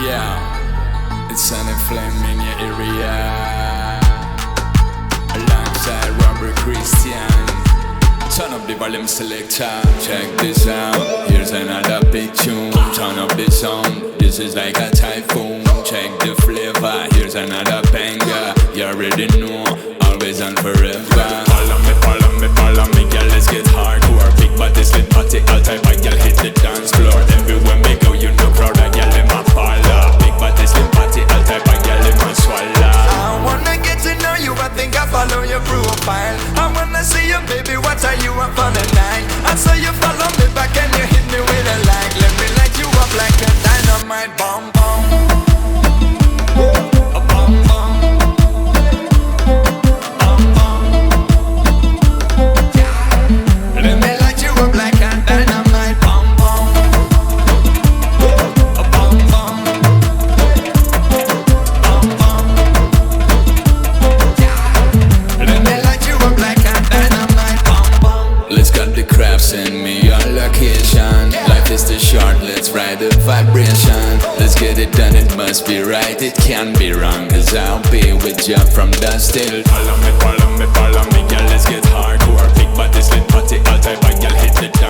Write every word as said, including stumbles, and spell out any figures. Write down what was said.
Yeah, it's Sunny Flame in your area. Alongside Robert Christian. Turn up the volume selector. Check this out. Here's another big tune. Turn up the sound. This is like a typhoon. Check the flavor. Here's another banger. You already know. Always and forever. Follow me, follow me, follow me, girl. Let's get hardcore. Big body slit party, all type of girl hit the dance floor. Everywhere we go, you know crowd of girl in my parlor. Big body slit party, all type of girl in my swallow. I wanna get to know you. I think I follow your profile. I wanna see you, baby. What are you up for the night? I saw you follow me back and you hit me with a like. Let me light you up like a dynamite bomb bomb. A bomb bomb. Bomb bomb. Let me light you up like a dynamite bomb bomb. A bomb bomb. Bomb bomb. Let me light you up like a dynamite bomb bomb. Let's got the crap, send me your location. Life is too short, let's ride the vibration. Let's get it done, it must be right, it can't be wrong. Cause I'll be with you from dusk till. Follow me, follow me, follow me, girl, let's get hardcore. Big body slit party, all type of girl hit the